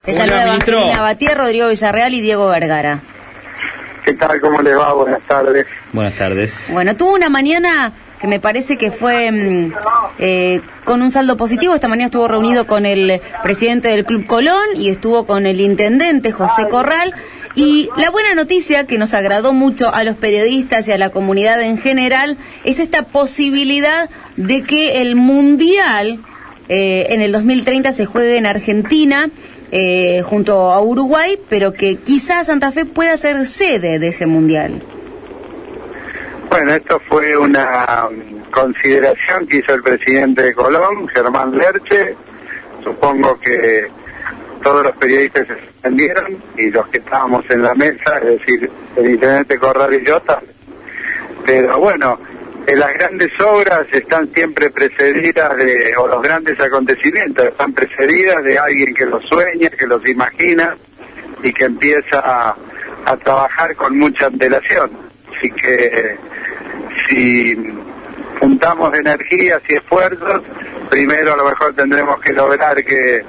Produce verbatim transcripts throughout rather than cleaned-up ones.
Les saluda Evangelina Batier, Rodrigo Villarreal y Diego Vergara. ¿Qué tal? ¿Cómo les va? Buenas tardes. Buenas tardes. Bueno, tuvo una mañana que me parece que fue eh, con un saldo positivo. Esta mañana estuvo reunido con el presidente del Club Colón y estuvo con el intendente José Corral. Y la buena noticia que nos agradó mucho a los periodistas y a la comunidad en general es esta posibilidad de que el Mundial eh, en el dos mil treinta se juegue en Argentina eh, junto a Uruguay, pero que quizás Santa Fe pueda ser sede de ese Mundial. Bueno, esto fue una consideración que hizo el presidente de Colón, Germán Lerche. Supongo que todos los periodistas se entendieron y los que estábamos en la mesa, es decir, el intendente Corral y yo también. Pero bueno, eh, las grandes obras están siempre precedidas de, o los grandes acontecimientos están precedidas de alguien que los sueña, que los imagina y que empieza a, a trabajar con mucha antelación. Así que si juntamos energías y esfuerzos, primero a lo mejor tendremos que lograr que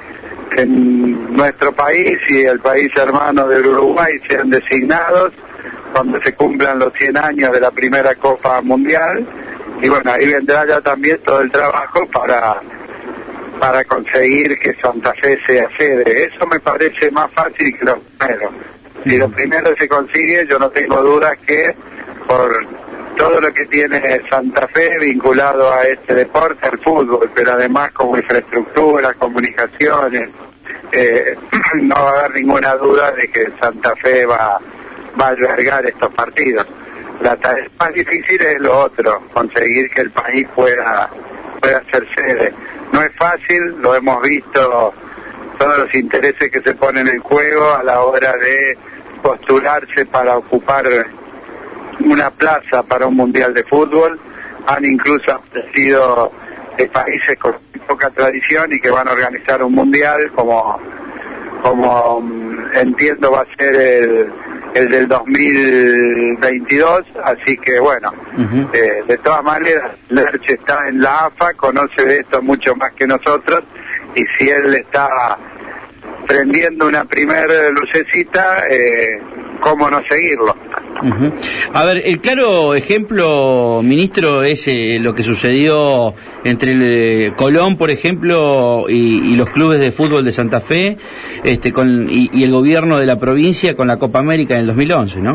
en nuestro país y el país hermano del Uruguay sean designados cuando se cumplan los cien años de la primera Copa Mundial, y bueno, ahí vendrá ya también todo el trabajo para para conseguir que Santa Fe sea sede. Eso me parece más fácil que lo primero. Si lo primero se consigue, yo no tengo dudas que por todo lo que tiene Santa Fe vinculado a este deporte, al fútbol, pero además como infraestructura, comunicaciones, eh, no va a haber ninguna duda de que Santa Fe va, va a albergar estos partidos. La tarea más difícil es lo otro, conseguir que el país pueda, pueda ser sede. No es fácil, lo hemos visto, todos los intereses que se ponen en juego a la hora de postularse para ocupar una plaza para un mundial de fútbol. Han incluso aparecido de países con poca tradición y que van a organizar un mundial como como um, entiendo va a ser el, el del dos mil veintidós, así que bueno, uh-huh. eh, de todas maneras Lerche está en la A F A, conoce de esto mucho más que nosotros, y si él está prendiendo una primer lucecita, eh, ¿cómo no seguirlo? Uh-huh. A ver, el claro ejemplo, ministro, es eh, lo que sucedió entre el eh, Colón, por ejemplo, y, y los clubes de fútbol de Santa Fe, este, con y, y el gobierno de la provincia con la Copa América en el dos mil once, ¿no?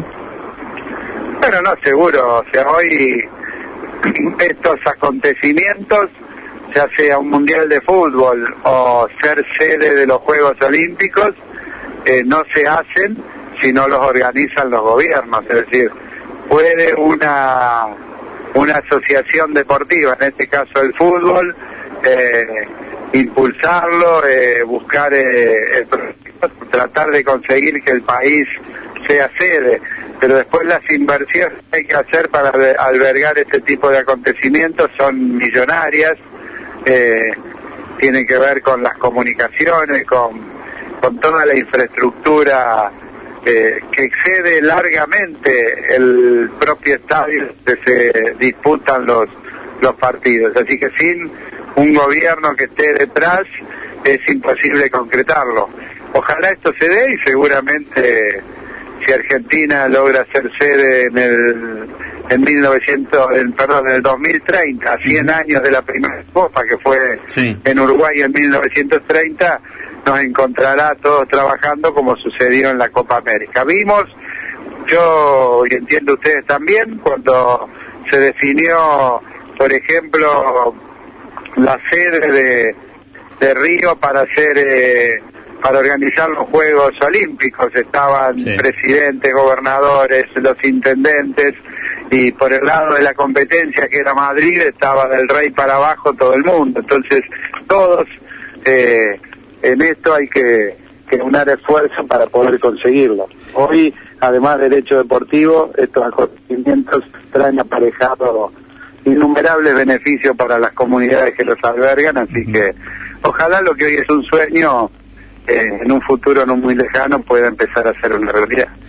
Bueno, no, seguro. O sea, hoy estos acontecimientos, ya sea un mundial de fútbol o ser sede de los Juegos Olímpicos, eh, no se hacen si no los organizan los gobiernos. Es decir, puede una una asociación deportiva, en este caso el fútbol, eh, impulsarlo, eh, buscar eh, el proyecto, tratar de conseguir que el país sea sede, pero después las inversiones que hay que hacer para albergar este tipo de acontecimientos son millonarias, eh, tienen que ver con las comunicaciones, con, con toda la infraestructura Eh, que excede largamente el propio estadio donde se disputan los los partidos. Así que sin un gobierno que esté detrás es imposible concretarlo. Ojalá esto se dé, y seguramente si Argentina logra ser sede en el en mil novecientos en, perdón en el dos mil treinta, a cien años de la primera Copa, que fue sí. en Uruguay en mil novecientos treinta, nos encontrará todos trabajando como sucedió en la Copa América. Vimos, yo y entiendo ustedes también, cuando se definió, por ejemplo, la sede de, de Río para hacer eh, para organizar los Juegos Olímpicos, estaban sí. presidentes, gobernadores, los intendentes, y por el lado de la competencia, que era Madrid, estaba del rey para abajo todo el mundo. Entonces todos eh, en esto hay que, que unar esfuerzo para poder conseguirlo. Hoy, además del hecho deportivo, estos acontecimientos traen aparejado innumerables beneficios para las comunidades que los albergan, así que ojalá lo que hoy es un sueño, eh, en un futuro no muy lejano pueda empezar a ser una realidad.